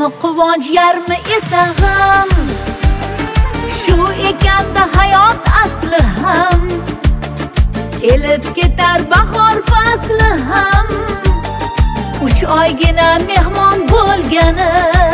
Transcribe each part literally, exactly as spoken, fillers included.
yarmi quvonch yarmi esa g'am. Shu ekanda hayot asli ham, kelib ketar bahor fasli ham. Uch oygina mehmon bo'lgani,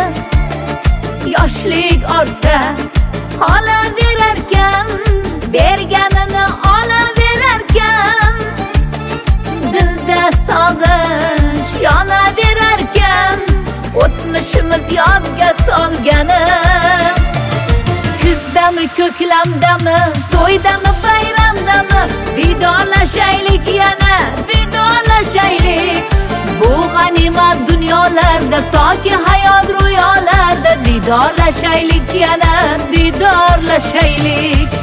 yoshlik ortda qolaverarkan, berganini olaverarkan, dilda sog'inch yonaverarkan, o'tmishimiz yodga solgani. Kuzdami, ko'klamdami, to'ydami, bayramdami, vidolashaylik yana, vidolashaylik. Bu g'animat dunyolarda, toki hayot ro'yolarda, didorlashaylik yana, didorlashaylik.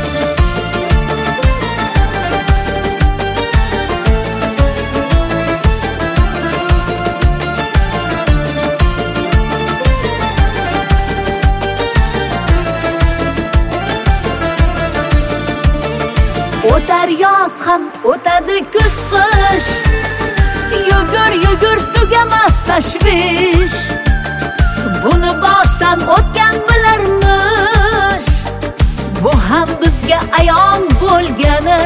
O'tar yoz ham, o'tadi kuz qish, yugur yugur tugamas tashvish. Buni boshdan o'tgan bilarmish, bu ham bizga ayon bo'lgani.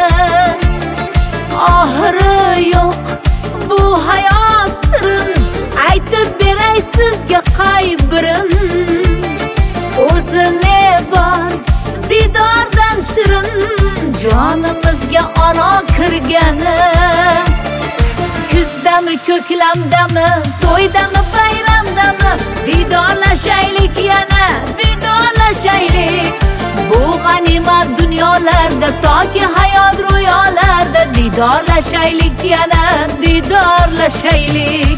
Oxiri yo'q bu hayot sirin, aytib beray sizga qay birin. O'zi ne bor didordan shirin, jonimizga oro kirgani. Kuzdami, ko'klamdami, to'ydami, bayramdami, vidolashaylik yana, vidolashaylik. Bu g'animat dunyolarda, toki hayot ro'yolarda, didorlashaylik yana, didorlashaylik.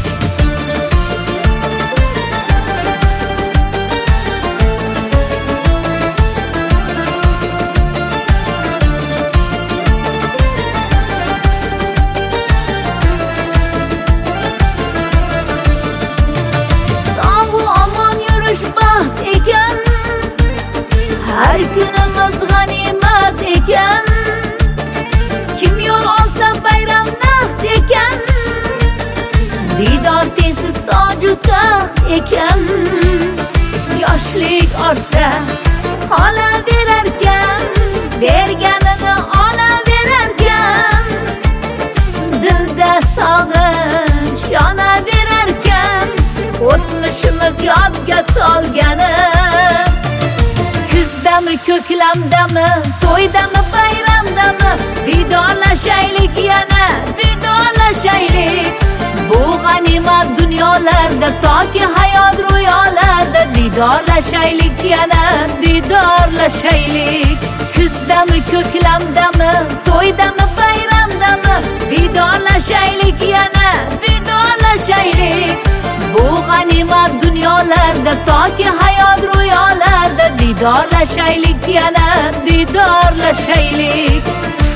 Baxt ekan, har kunimiz g'animat ekan. Kim yo'l olsa bayram naqd ekan, didor tezsiz toju taxt ekan. Yoshlik ortda qolaverarkan, berganini olaverarkan, dilda sog'inch yonaverarkan, o'tmishimiz yodga solgani. Kuzdami, ko'klamdami, to'ydami, bayramdami, vidolashaylik yana, vidolashaylik. Bu g'animat dunyolarda, toki hayot ro'yolarda, didorlashaylik yana, didorlashaylik. Kuzdami, ko'klamdami, to'ydami, bayramdami, vidolashaylik yana, vidolashaylik. Bu g'animat dunyolarda, toki hayot ro'yolarda, didorlashaylik yana, didorlashaylik.